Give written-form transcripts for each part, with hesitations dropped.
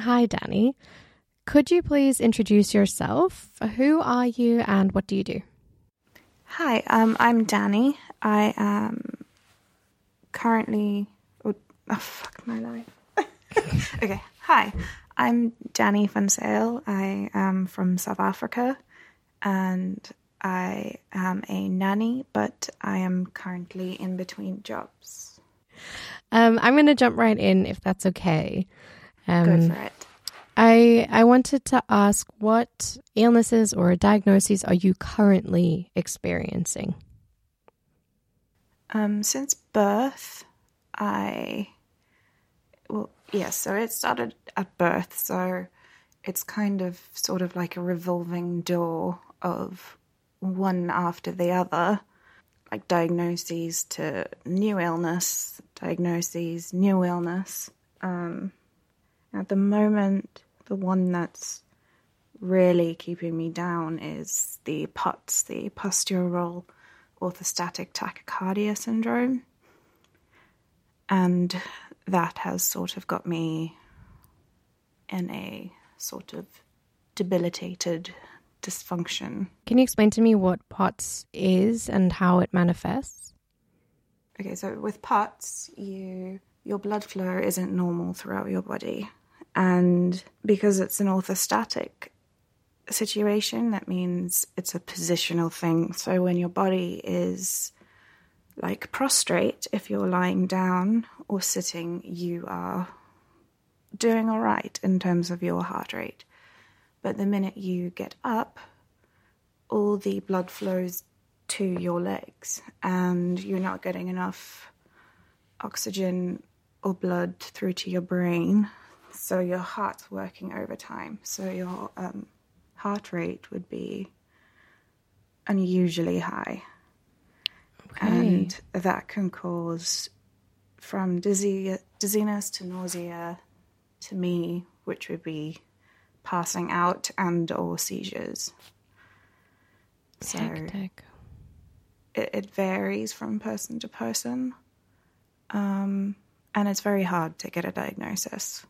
Hi, Danny. Could you please introduce yourself? Who are you and what do you do? Hi, I'm Danny. I am currently... Oh, fuck my life. Okay, hi. I'm Danny van Zyl. I am from South Africa and I am a nanny, but I am currently in between jobs. I'm going to jump right in if that's okay. Go for it. I wanted to ask, what illnesses or diagnoses are you currently experiencing? Since birth, so it started at birth, so it's kind of sort of like a revolving door of one after the other, like diagnoses to new illness, diagnoses, new illness. At the moment, the one that's really keeping me down is the POTS, the postural orthostatic tachycardia syndrome. And that has sort of got me in a sort of debilitated dysfunction. Can you explain to me what POTS is and how it manifests? Okay, so with POTS, your blood flow isn't normal throughout your body. And because it's an orthostatic situation, that means it's a positional thing. So when your body is like prostrate, if you're lying down or sitting, you are doing all right in terms of your heart rate. But the minute you get up, all the blood flows to your legs and you're not getting enough oxygen or blood through to your brain. So your heart's working overtime. So your heart rate would be unusually high. Okay. And that can cause from dizziness to nausea to me, which would be passing out and or seizures. So Hectic. it varies from person to person. And it's very hard to get a diagnosis.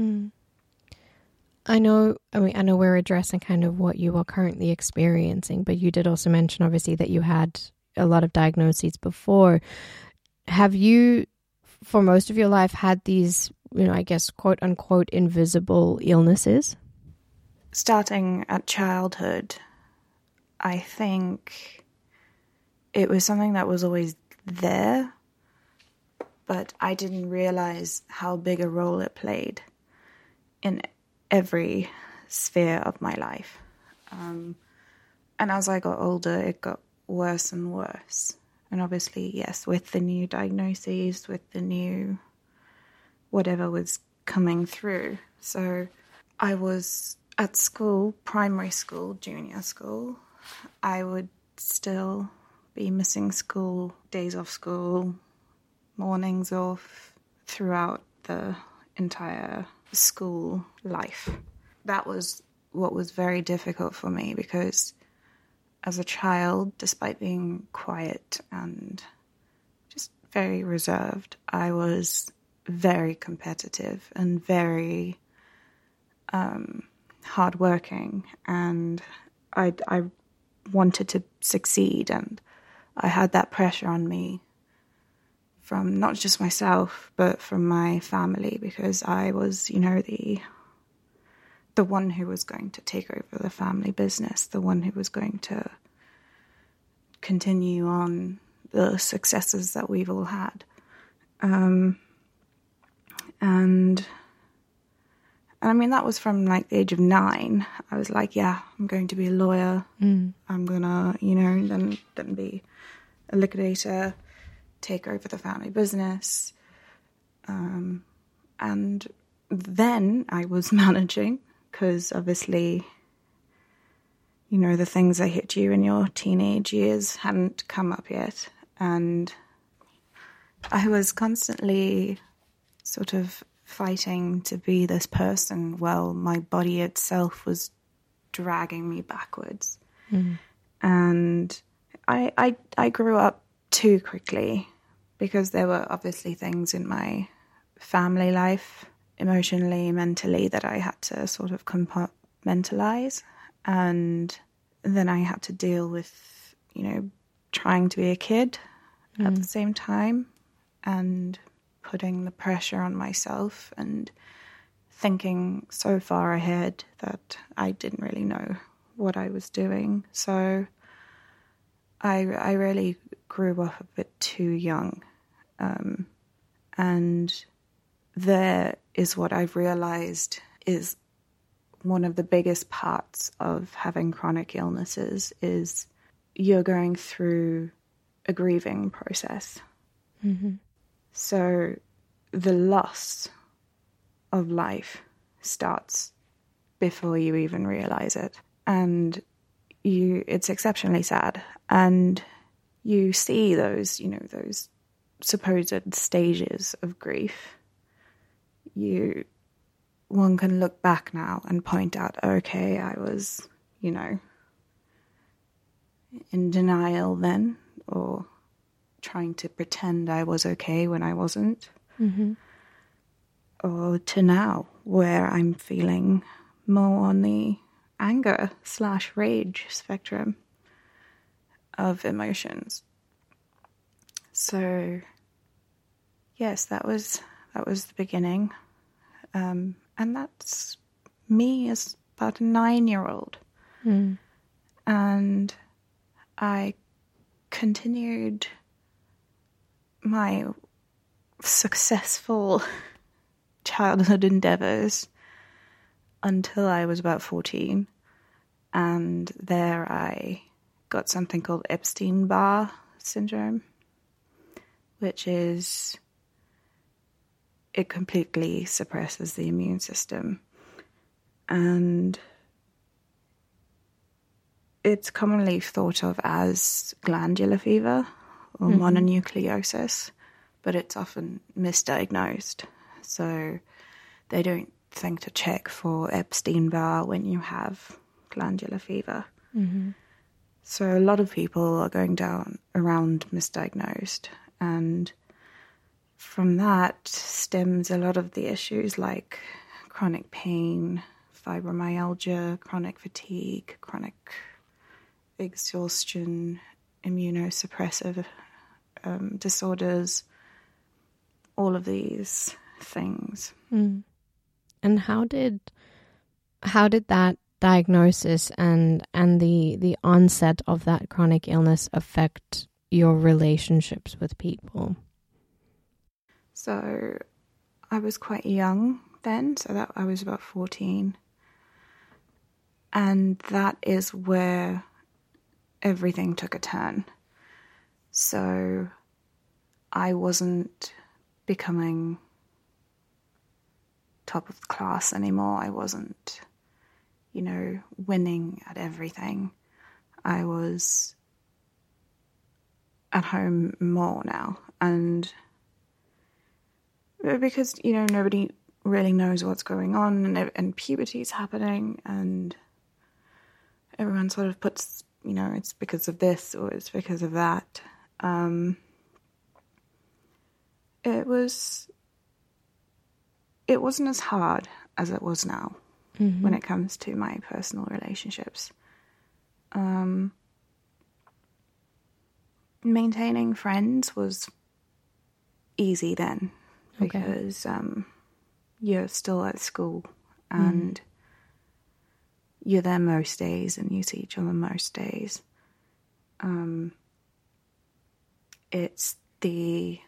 I know we're addressing kind of what you are currently experiencing, but you did also mention obviously that you had a lot of diagnoses before. Have you, for most of your life, had these, I guess, quote unquote, invisible illnesses? Starting at childhood, I think it was something that was always there, but I didn't realize how big a role it played in every sphere of my life. And as I got older, it got worse and worse. And obviously, yes, with the new diagnoses, with the new whatever was coming through. So I was at school, primary school, junior school. I would still be missing school, days off school, mornings off, throughout the entire school life. That was what was very difficult for me because as a child, despite being quiet and just very reserved, I was very competitive and very hardworking, and I wanted to succeed, and I had that pressure on me from not just myself, but from my family, because I was, the one who was going to take over the family business, the one who was going to continue on the successes that we've all had. And I mean, that was from like the age of 9. I was like, yeah, I'm going to be a lawyer. I'm going to, then be a liquidator, take over the family business. And then I was managing, because obviously, the things that hit you in your teenage years hadn't come up yet. And I was constantly sort of fighting to be this person while my body itself was dragging me backwards. And I grew up too quickly, because there were obviously things in my family life emotionally, mentally, that I had to sort of compartmentalize. And then I had to deal with, trying to be a kid at the same time and putting the pressure on myself and thinking so far ahead that I didn't really know what I was doing. So I really grew up a bit too young. And there is what I've realized is one of the biggest parts of having chronic illnesses is you're going through a grieving process. Mm-hmm. So the loss of life starts before you even realize it. And it's exceptionally sad. And you see those supposed stages of grief. One can look back now and point out, okay, I was, in denial then, or trying to pretend I was okay when I wasn't. Mm-hmm. Or to now, where I'm feeling more on the anger/rage spectrum of emotions. So, yes, that was the beginning. And that's me as about a 9-year-old. Mm. And I continued my successful childhood endeavors until I was about 14. And there I got something called Epstein-Barr syndrome, which is it completely suppresses the immune system. And it's commonly thought of as glandular fever or mononucleosis, but it's often misdiagnosed. So they don't think to check for Epstein-Barr when you have glandular fever. Mm-hmm. So a lot of people are going down around misdiagnosed, and from that stems a lot of the issues like chronic pain, fibromyalgia, chronic fatigue, chronic exhaustion, immunosuppressive disorders, all of these things. Mm. And how did that diagnosis and the onset of that chronic illness affect your relationships with people? So I was quite young then, so that I was about 14. And that is where everything took a turn. So I wasn't becoming top of the class anymore. I wasn't, winning at everything. I was at home more now. And because, nobody really knows what's going on, and puberty's happening, and everyone sort of puts, it's because of this or it's because of that. It wasn't as hard as it was now when it comes to my personal relationships. Maintaining friends was easy then because you're still at school and you're there most days and you see each other most days. It's the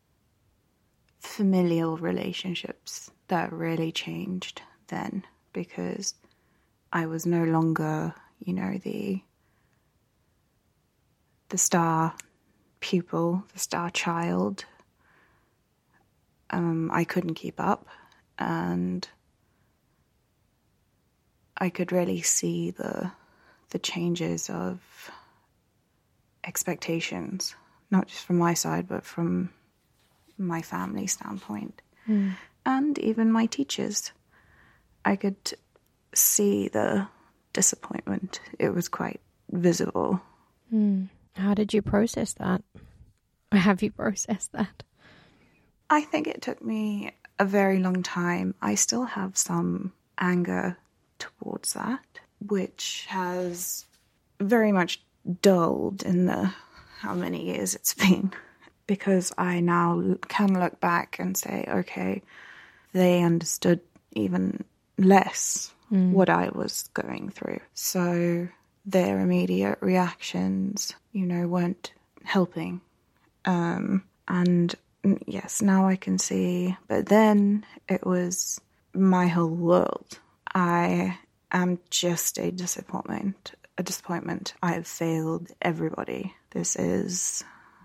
familial relationships that really changed then, because I was no longer, the star pupil, the star child. I couldn't keep up, and I could really see the changes of expectations, not just from my side, but from my family standpoint. And even my teachers. I could see the disappointment. It was quite visible. How did you process that? Or have you processed that? I think it took me a very long time, I still have some anger towards that, which has very much dulled in the how many years it's been, because I now can look back and say, okay, they understood even less what I was going through. So their immediate reactions, weren't helping. And yes, now I can see, but then it was my whole world. I am just a disappointment. I have failed everybody. It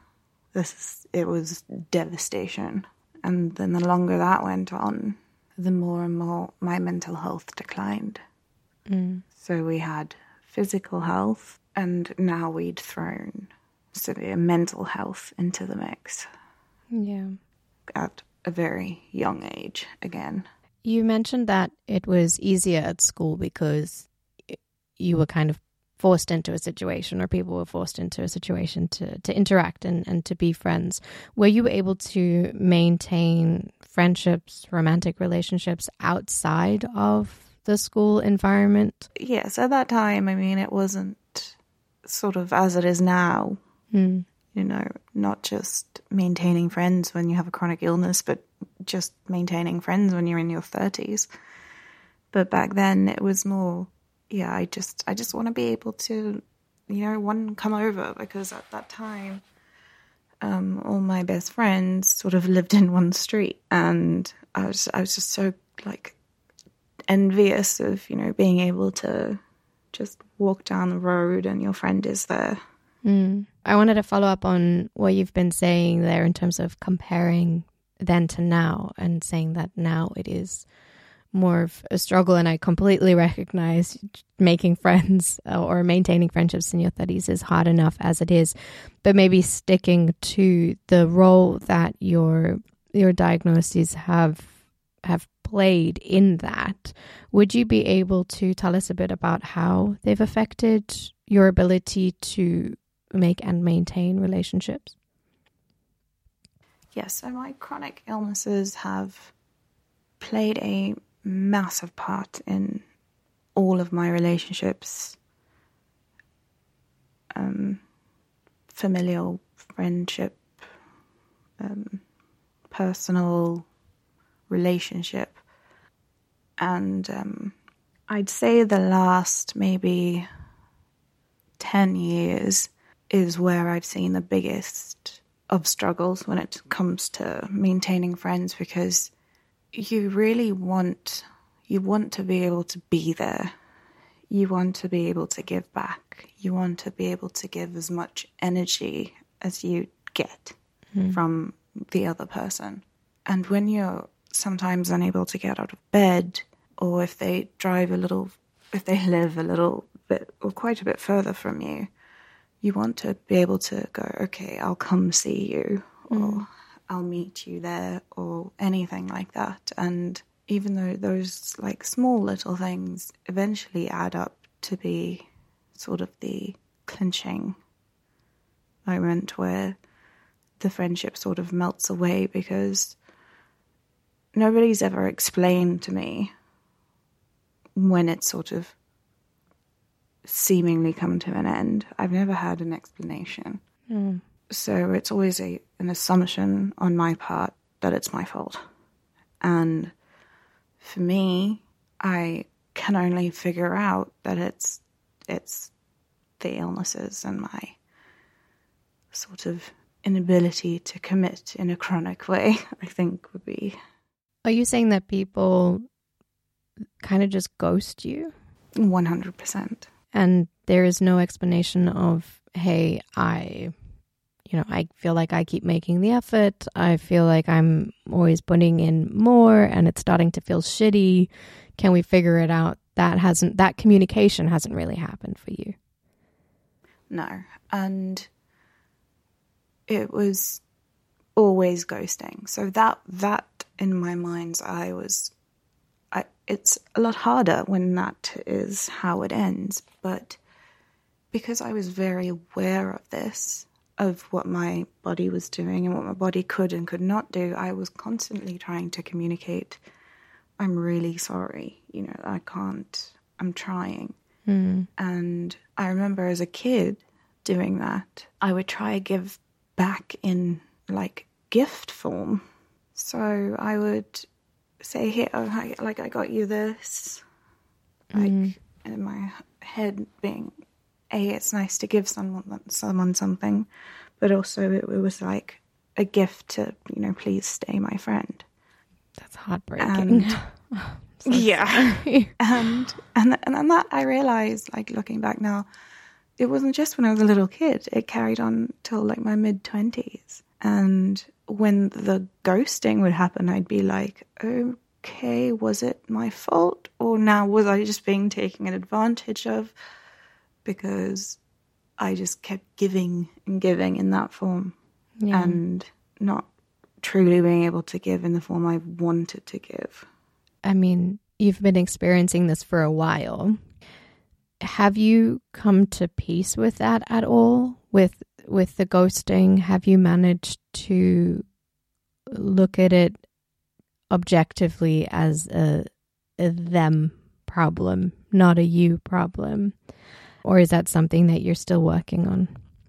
was devastation. And then the longer that went on, the more and more my mental health declined. So we had physical health, and now we'd thrown severe mental health into the mix. Yeah. At a very young age again. You mentioned that it was easier at school because you were kind of forced into a situation, or people were forced into a situation to interact and to be friends. Were you able to maintain friendships, romantic relationships outside of the school environment? Yes, at that time, it wasn't sort of as it is now. Not just maintaining friends when you have a chronic illness, but just maintaining friends when you're in your 30s. But back then it was more, I just want to be able to, come over, because at that time, all my best friends sort of lived in one street, and I was just so envious of, being able to just walk down the road and your friend is there. I wanted to follow up on what you've been saying there in terms of comparing then to now, and saying that now it is more of a struggle. And I completely recognize making friends or maintaining friendships in your 30s is hard enough as it is. But maybe sticking to the role that your diagnoses have played in that, would you be able to tell us a bit about how they've affected your ability to make and maintain relationships? Yes, so my chronic illnesses have played a massive part in all of my relationships, familial, friendship, personal, relationship. And I'd say the last maybe 10 years is where I've seen the biggest of struggles when it comes to maintaining friends, because you really want to be able to be there. You want to be able to give back. You want to be able to give as much energy as you get from the other person. And when you're sometimes unable to get out of bed, or if they live a little bit or quite a bit further from you, you want to be able to go, okay, I'll come see you, or I'll meet you there, or anything like that. And even though those small little things eventually add up to be sort of the clinching moment where the friendship sort of melts away, because nobody's ever explained to me when it's sort of seemingly come to an end. I've never had an explanation. So it's always an assumption on my part that it's my fault. And for me, I can only figure out that it's the illnesses and my sort of inability to commit in a chronic way, I think would be. Are you saying that people kind of just ghost you? 100%. And there is no explanation of, hey, I feel like I keep making the effort. I feel like I'm always putting in more and it's starting to feel shitty. Can we figure it out? That communication hasn't really happened for you. No. And it was always ghosting. So that in my mind's eye it's a lot harder when that is how it ends. But because I was very aware of this, of what my body was doing and what my body could and could not do, I was constantly trying to communicate, I'm really sorry, I can't, I'm trying. And I remember as a kid doing that, I would try to give back in like gift form. So I would say, here, I got you this. Like in my head being, it's nice to give someone something, but also it was like a gift to, please stay my friend. That's heartbreaking. And, yeah. and that I realized, like looking back now, it wasn't just when I was a little kid. It carried on till like my mid-20s. And when the ghosting would happen, I'd be like, okay, was it my fault? Or now was I just being taken advantage of? Because I just kept giving and giving in that form and not truly being able to give in the form I wanted to give. I mean, you've been experiencing this for a while. Have you come to peace with that at all? With the ghosting, have you managed to look at it objectively as a them problem, not a you problem? Or is that something that you're still working on?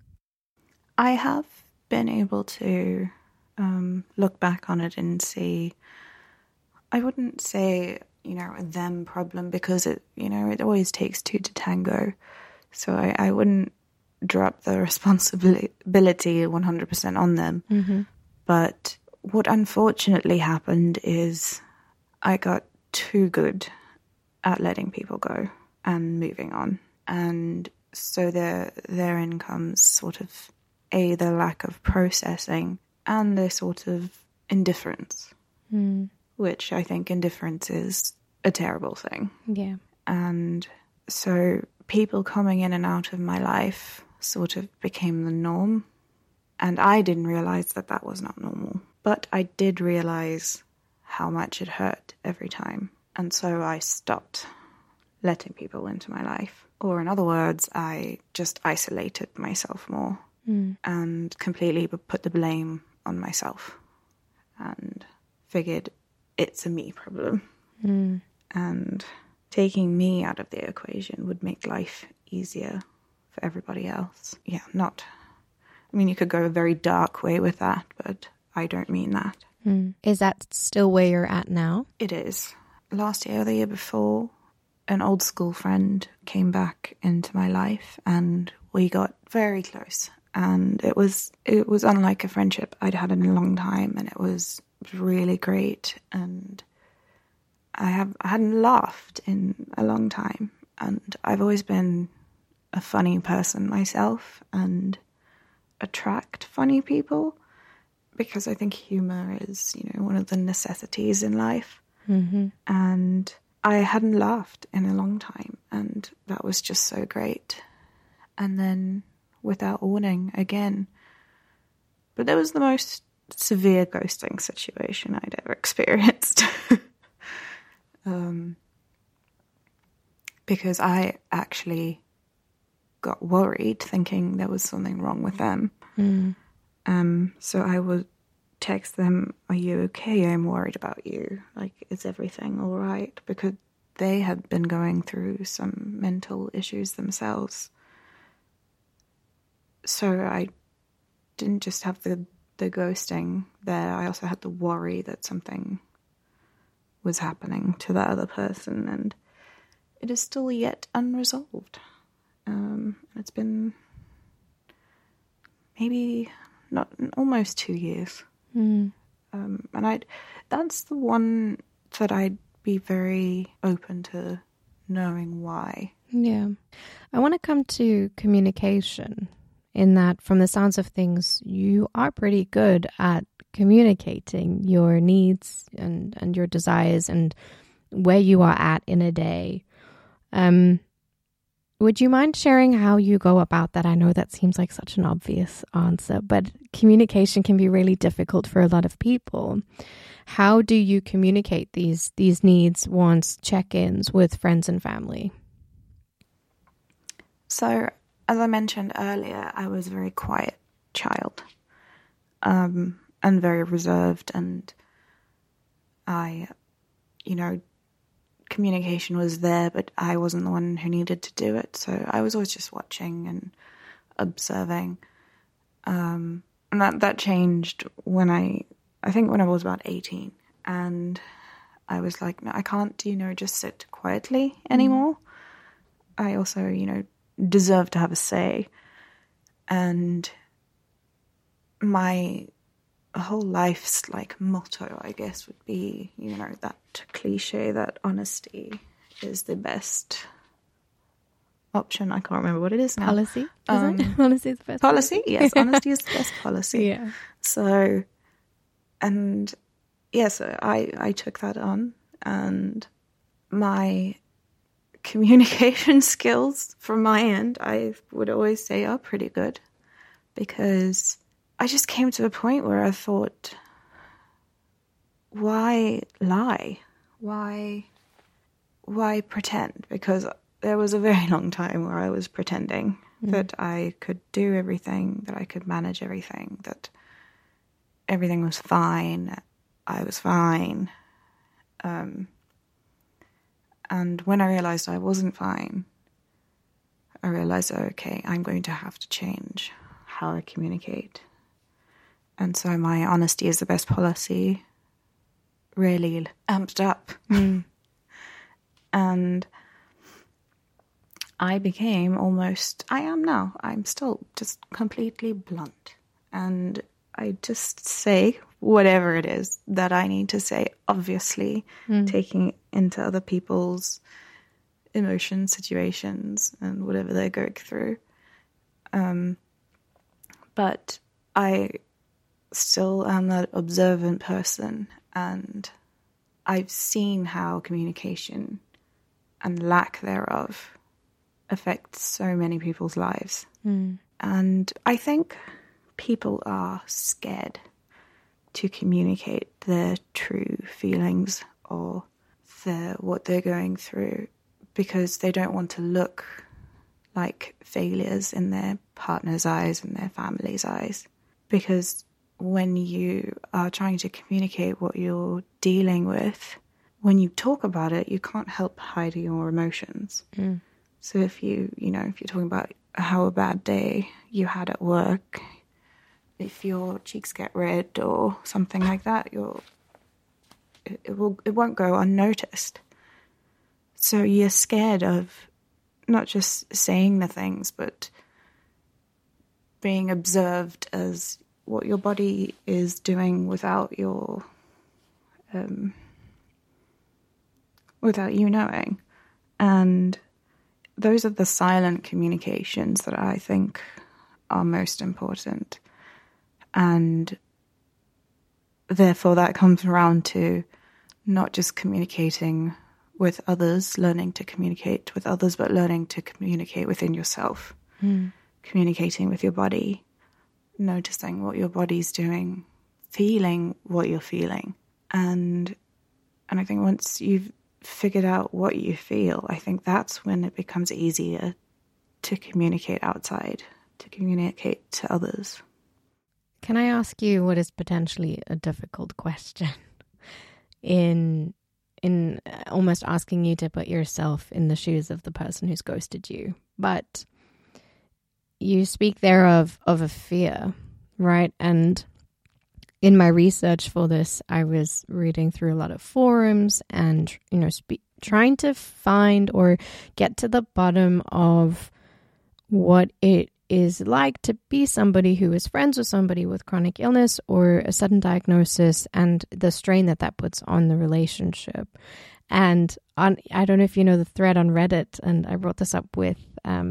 I have been able to look back on it and see, I wouldn't say, a them problem, because it always takes two to tango. So I wouldn't drop the responsibility 100% on them. Mm-hmm. But what unfortunately happened is I got too good at letting people go and moving on. And so therein comes sort of the lack of processing and the sort of indifference, which I think indifference is a terrible thing. Yeah. And so people coming in and out of my life sort of became the norm. And I didn't realize that was not normal. But I did realize how much it hurt every time. And so I stopped letting people into my life. Or in other words, I just isolated myself more and completely put the blame on myself and figured it's a me problem. And taking me out of the equation would make life easier for everybody else. Yeah, you could go a very dark way with that, but I don't mean that. Is that still where you're at now? It is. Last year or the year before, an old school friend came back into my life and we got very close. And it was unlike a friendship I'd had in a long time, and it was really great. And I hadn't laughed in a long time, and I've always been a funny person myself and attract funny people because I think humor is, one of the necessities in life. Mm-hmm. And I hadn't laughed in a long time, and that was just so great. And then, without warning, again. But it was the most severe ghosting situation I'd ever experienced. Because I actually got worried, thinking there was something wrong with them. So I would text them, "Are you okay? I'm worried about you. Like, is everything all right?" Because they had been going through some mental issues themselves. So I didn't just have the ghosting there. I also had the worry that something was happening to that other person, and it is still yet unresolved. It's been maybe not almost 2 years. And that's the one that I'd be very open to knowing why. Yeah. I want to come to communication, in that from the sounds of things, you are pretty good at communicating your needs and your desires and where you are at in a day. Would you mind sharing how you go about that? I know that seems like such an obvious answer, but communication can be really difficult for a lot of people. How do you communicate these needs, wants, check-ins with friends and family? So, as I mentioned earlier, I was very quiet child, and very reserved, and I, communication was there, but I wasn't the one who needed to do it, so I was always just watching and observing. And that changed when I think when I was about 18, and I was like, no, I can't, just sit quietly anymore. I also, deserve to have a say. And my whole life's motto, I guess, would be, that cliche that honesty is the best option. I can't remember what it is now. Policy, is it? Honesty is the best policy. Yes, honesty is the best policy. Yeah. So, and so I took that on, and my communication skills from my end, I would always say, are pretty good, because I just came to a point where I thought, why lie? Why pretend? Because there was a very long time where I was pretending that I could do everything, that I could manage everything, that everything was fine, I was fine. And when I realized I wasn't fine, I realized, okay, I'm going to have to change how I communicate. And so my honesty is the best policy really amped up. And I became I am now. I'm still just completely blunt. And I just say whatever it is that I need to say, obviously, taking into other people's emotions, situations, and whatever they're going through. But I still am that observant person, and I've seen how communication and lack thereof affects so many people's lives. And I think people are scared to communicate their true feelings or what they're going through, because they don't want to look like failures in their partner's eyes and their family's eyes. Because when you are trying to communicate what you're dealing with, when you talk about it, you can't help hide your emotions. So if you're talking about how a bad day you had at work, if your cheeks get red or something like that, it won't go unnoticed. So you're scared of not just saying the things, but being observed as what your body is doing without you knowing. And those are the silent communications that I think are most important. And therefore that comes around to not just communicating with others, learning to communicate with others, but learning to communicate within yourself. Communicating with your body, noticing what your body's doing, feeling what you're feeling. And I think once you've figured out what you feel, I think that's when it becomes easier to communicate outside, to communicate to others. Can I ask you what is potentially a difficult question in almost asking you to put yourself in the shoes of the person who's ghosted you? But you speak there of a fear, right? And in my research for this, I was reading through a lot of forums and, trying to find or get to the bottom of what it is like to be somebody who is friends with somebody with chronic illness or a sudden diagnosis, and the strain that puts on the relationship. And I don't know if you know the thread on Reddit, and I brought this up with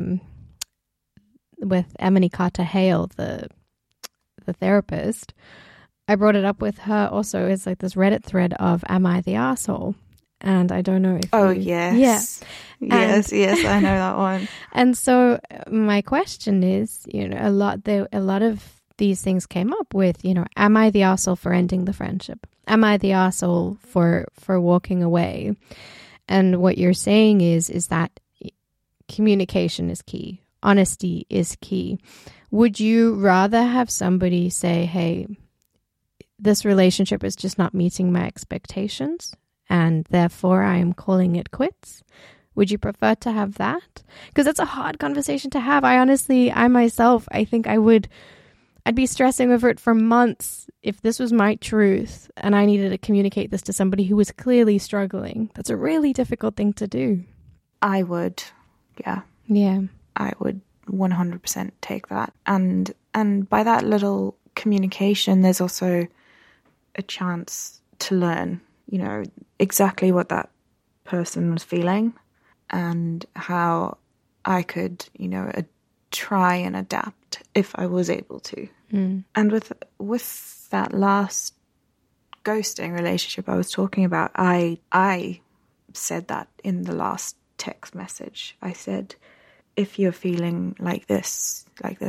Emily Carter Hale, the therapist. I brought it up with her also. It's like this Reddit thread of, am I the arsehole? And I don't know if yes. Yeah. Yes, I know that one. And so my question is, a lot of these things came up with, am I the arsehole for ending the friendship? Am I the arsehole for walking away? And what you're saying is that communication is key. Honesty is key. Would you rather have somebody say, hey, this relationship is just not meeting my expectations and therefore I am calling it quits? Would you prefer to have that? Because it's a hard conversation to have. I think I'd be stressing over it for months if this was my truth and I needed to communicate this to somebody who was clearly struggling. That's a really difficult thing to do. I would, yeah. Yeah. I would 100% take that. And by that little communication, there's also a chance to learn, exactly what that person was feeling and how I could, try and adapt if I was able to. And with that last ghosting relationship I was talking about, I said that in the last text message. I said, if you're feeling like this,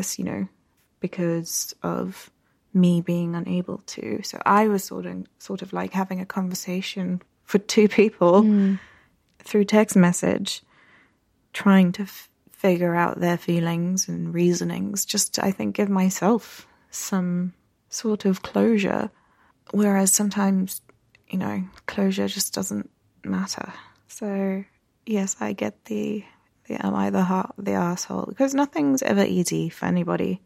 because of me being unable to. So I was sort of like having a conversation for two people through text message, trying to figure out their feelings and reasonings, just to, I think, give myself some sort of closure. Whereas sometimes, closure just doesn't matter. So yes, I get the am I the asshole? Because nothing's ever easy for anybody.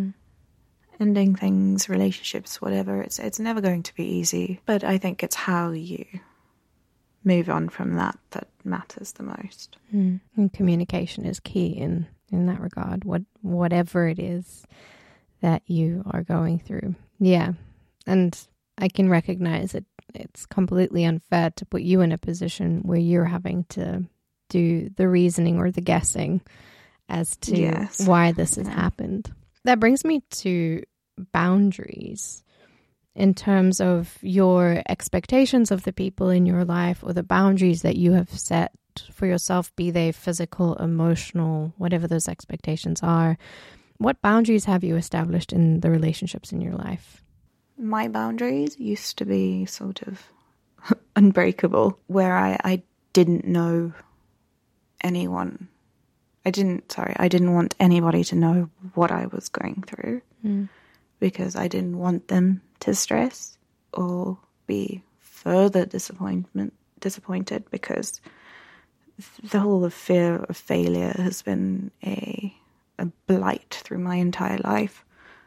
Ending things, relationships, whatever, it's never going to be easy. But I think it's how you move on from that matters the most. And communication is key in that regard, whatever it is that you are going through. Yeah. And I can recognize that it's completely unfair to put you in a position where you're having to do the reasoning or the guessing as to why this has happened. That brings me to boundaries in terms of your expectations of the people in your life or the boundaries that you have set for yourself, be they physical, emotional, whatever those expectations are. What boundaries have you established in the relationships in your life? My boundaries used to be sort of unbreakable, where I didn't know anyone. I didn't want anybody to know what I was going through because I didn't want them to stress or be further disappointed because the whole fear of failure has been a blight through my entire life.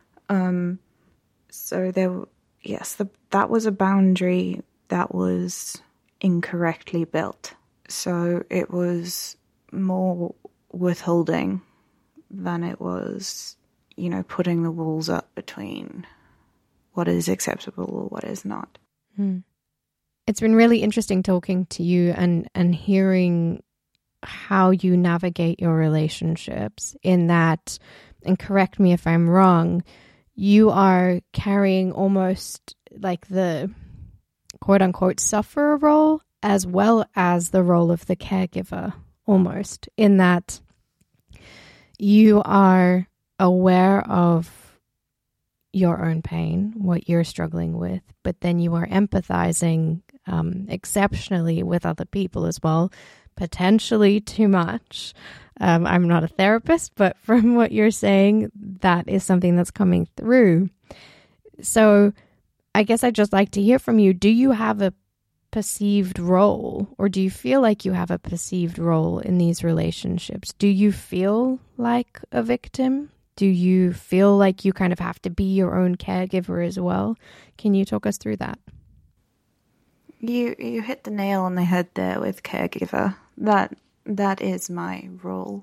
So that was a boundary that was incorrectly built. So it was more withholding than it was, putting the walls up between what is acceptable or what is not. It's been really interesting talking to you and hearing how you navigate your relationships in that, and correct me if I'm wrong, you are carrying almost like the quote unquote sufferer role as well as the role of the caregiver, almost, in that you are aware of your own pain, what you're struggling with, but then you are empathizing exceptionally with other people as well, potentially too much. I'm not a therapist, but from what you're saying, that is something that's coming through. So I guess I'd just like to hear from you. Do you have a perceived role, or do you feel like you have a perceived role in these relationships? Do you feel like a victim? Do you feel like you kind of have to be your own caregiver as well? Can you talk us through that? You hit the nail on the head there with caregiver. That is my role.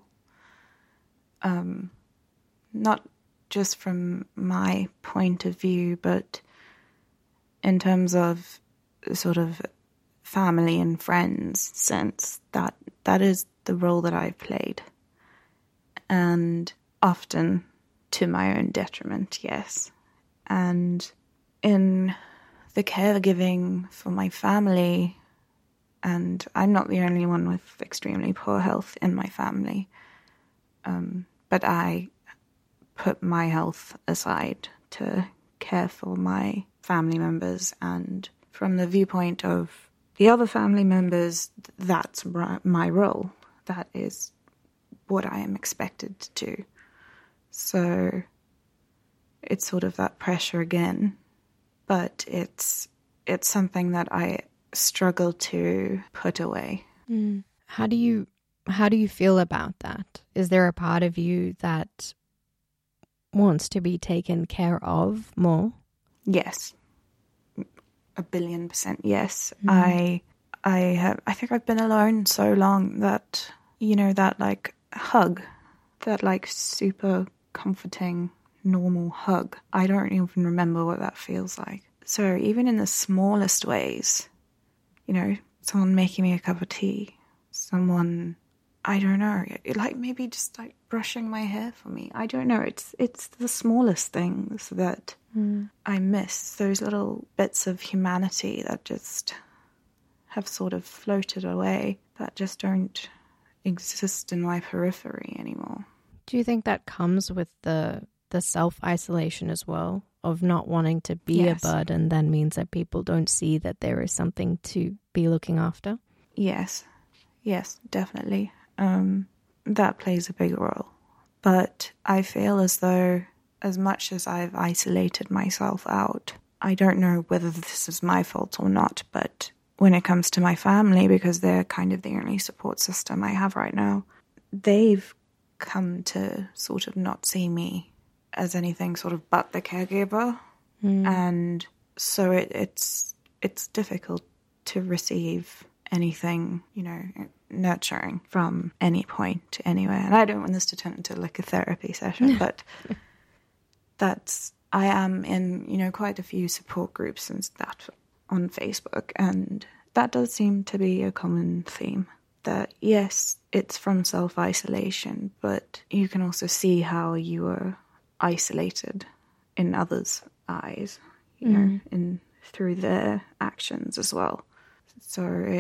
Not just from my point of view, but in terms of sort of family and friends sense, that is the role that I've played. And often to my own detriment, yes. And in the caregiving for my family, and I'm not the only one with extremely poor health in my family, but I put my health aside to care for my family members, and from the viewpoint of the other family members, that's my role. That is what I am expected to do. So it's sort of that pressure again. But it's something that I struggle to put away. How do you feel about that? Is there a part of you that wants to be taken care of more? Yes. 1,000,000,000% yes. I think I've been alone so long that, you know, that like hug, that like super comforting normal hug, I don't even remember what that feels like. So even in the smallest ways, you know, someone making me a cup of tea, someone, I don't know, like maybe just like brushing my hair for me. I don't know. It's the smallest things that I miss, those little bits of humanity that just have sort of floated away, that just don't exist in my periphery anymore. Do you think that comes with the self-isolation as well, of not wanting to be a bud, and then means that people don't see that there is something to be looking after? Yes, definitely. That plays a big role. But I feel as though, as much as I've isolated myself out, I don't know whether this is my fault or not, but when it comes to my family, because they're kind of the only support system I have right now, they've come to sort of not see me as anything sort of but the caregiver. And so it's difficult to receive anything, you know, nurturing from any point anywhere. And I don't want this to turn into like a therapy session, but I am in, you know, quite a few support groups and that on Facebook, and that does seem to be a common theme. That yes, it's from self-isolation, but you can also see how you are isolated in others' eyes, you know, through their actions as well. So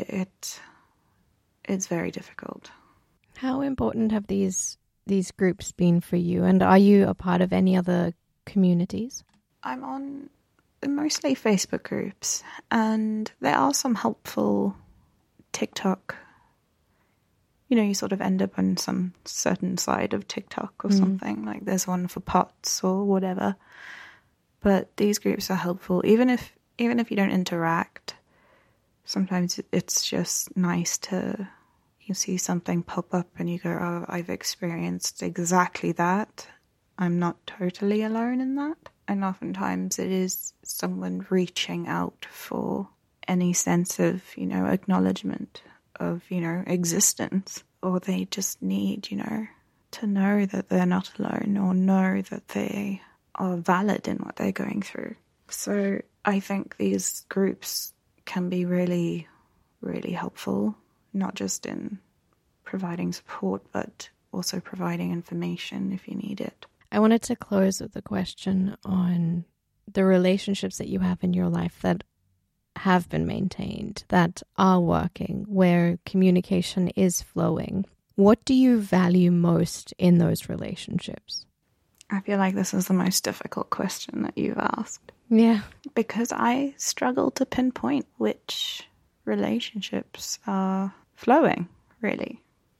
it's very difficult. How important have these groups been for you, and are you a part of any other communities? I'm on mostly Facebook groups, and there are some helpful TikTok. You know, you sort of end up on some certain side of TikTok or something. Like there's one for POTS or whatever. But these groups are helpful, even if you don't interact. Sometimes it's just nice to, you see something pop up and you go, oh, I've experienced exactly that. I'm not totally alone in that. And oftentimes it is someone reaching out for any sense of, you know, acknowledgement of, you know, existence, or they just need, you know, to know that they're not alone, or know that they are valid in what they're going through. So I think these groups can be really, really helpful, not just in providing support, but also providing information if you need it. I wanted to close with a question on the relationships that you have in your life that have been maintained, that are working, where communication is flowing. What do you value most in those relationships? I feel like this is the most difficult question that you've asked. Yeah. Because I struggle to pinpoint which relationships are flowing, really.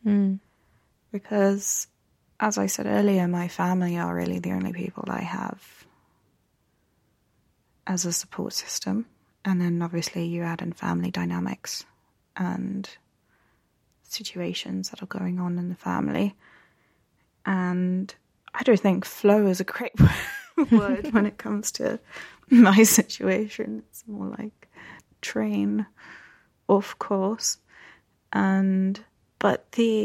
Because, as I said earlier, my family are really the only people I have as a support system. And then obviously you add in family dynamics and situations that are going on in the family. And I don't think flow is a great word when it comes to my situation. It's more like train, of course. But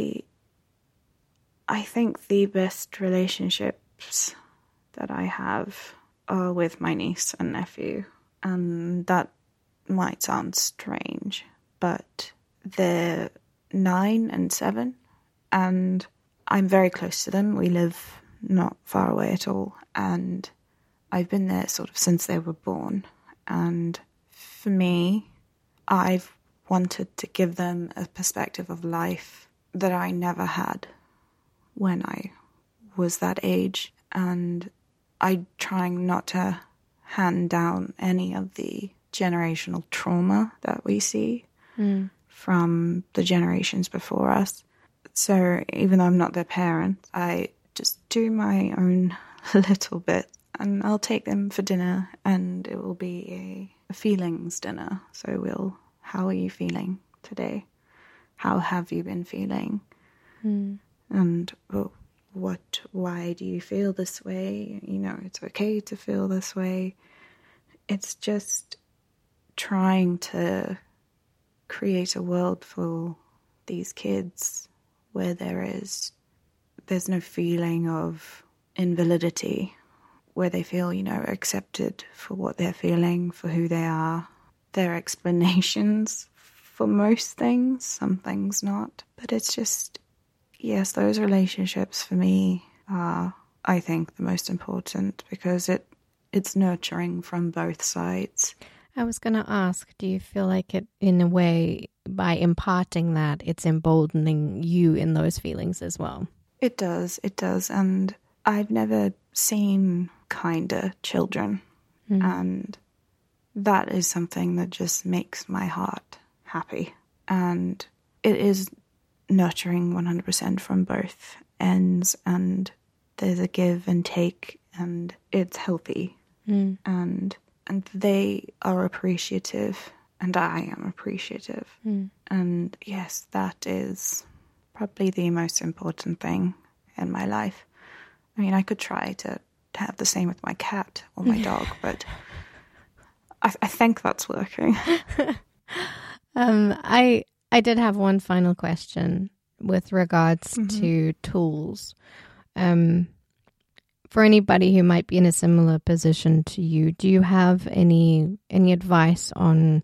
I think the best relationships that I have are with my niece and nephew. And that might sound strange, but they're 9 and 7, and I'm very close to them. We live not far away at all, and I've been there sort of since they were born. And for me, I've wanted to give them a perspective of life that I never had when I was that age, and I'm trying not to hand down any of the generational trauma that we see from the generations before us. So even though I'm not their parent, I just do my own little bit and I'll take them for dinner, and it will be a feelings dinner. So how are you feeling today? How have you been feeling? And why do you feel this way? You know, it's okay to feel this way. It's just trying to create a world for these kids where there's no feeling of invalidity, where they feel, you know, accepted for what they're feeling, for who they are. Their explanations for most things, some things not. But it's just, yes, those relationships for me are, I think, the most important, because it's nurturing from both sides. I was going to ask, do you feel like it, in a way, by imparting that, it's emboldening you in those feelings as well? It does. And I've never seen kinder children. And that is something that just makes my heart happy. And it is nurturing 100% from both ends. And there's a give and take, and it's healthy. And they are appreciative, and I am appreciative. And yes, that is probably the most important thing in my life. I mean, I could try to have the same with my cat or my dog, but I think that's working. I did have one final question with regards to tools. For anybody who might be in a similar position to you, do you have any advice on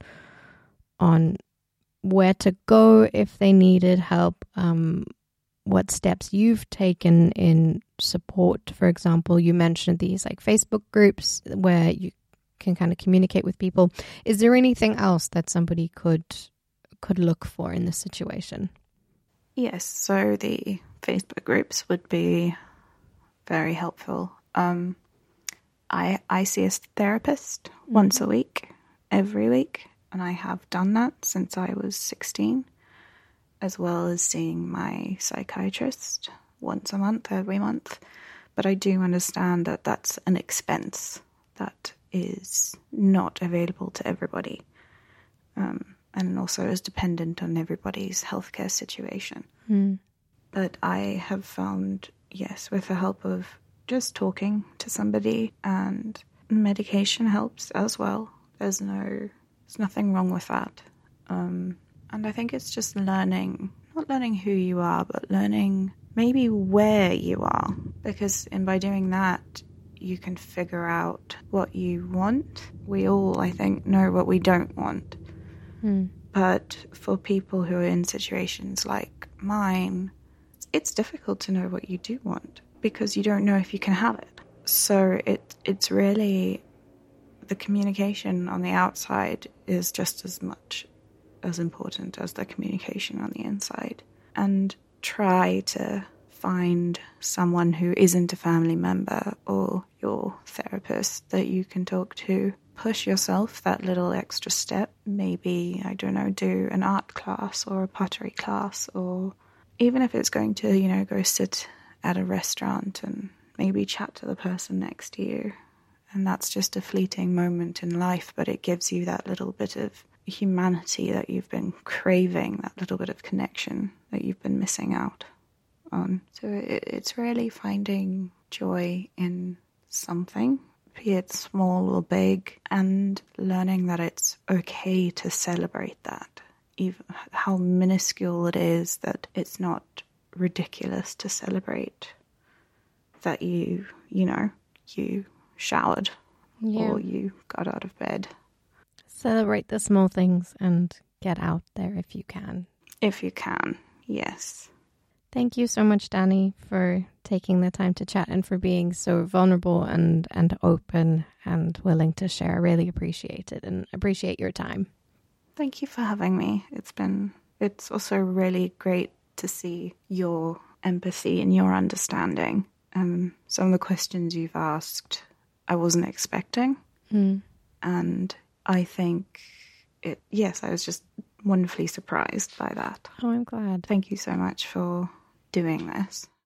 where to go if they needed help? What steps you've taken in support? For example, you mentioned these like Facebook groups where you can kind of communicate with people. Is there anything else that somebody could look for in this situation? Yes, so the Facebook groups would be very helpful. I see a therapist once a week, every week, and I have done that since I was 16, as well as seeing my psychiatrist once a month, every month. But I do understand that that's an expense that is not available to everybody, and also is dependent on everybody's healthcare situation. But I have found, yes, with the help of just talking to somebody, and medication helps as well. There's nothing wrong with that. And I think it's just not learning who you are, but learning maybe where you are. Because by doing that, you can figure out what you want. We all, I think, know what we don't want. But for people who are in situations like mine, it's difficult to know what you do want, because you don't know if you can have it. So it's really, the communication on the outside is just as much as important as the communication on the inside. And try to find someone who isn't a family member or your therapist that you can talk to. Push yourself that little extra step. Maybe, I don't know, do an art class or a pottery class, or even if it's going to, go sit at a restaurant and maybe chat to the person next to you. And that's just a fleeting moment in life, but it gives you that little bit of humanity that you've been craving, that little bit of connection that you've been missing out on. So it's really finding joy in something, be it small or big, and learning that it's okay to celebrate that. Even how minuscule it is, that it's not ridiculous to celebrate that you showered or you got out of bed. Celebrate the small things and get out there if you can. If you can, yes. Thank you so much, Dani, for taking the time to chat and for being so vulnerable and open and willing to share. I really appreciate it and appreciate your time. Thank you for having me. It's also really great to see your empathy and your understanding. Some of the questions you've asked, I wasn't expecting. And I think I was just wonderfully surprised by that. Oh, I'm glad. Thank you so much for doing this.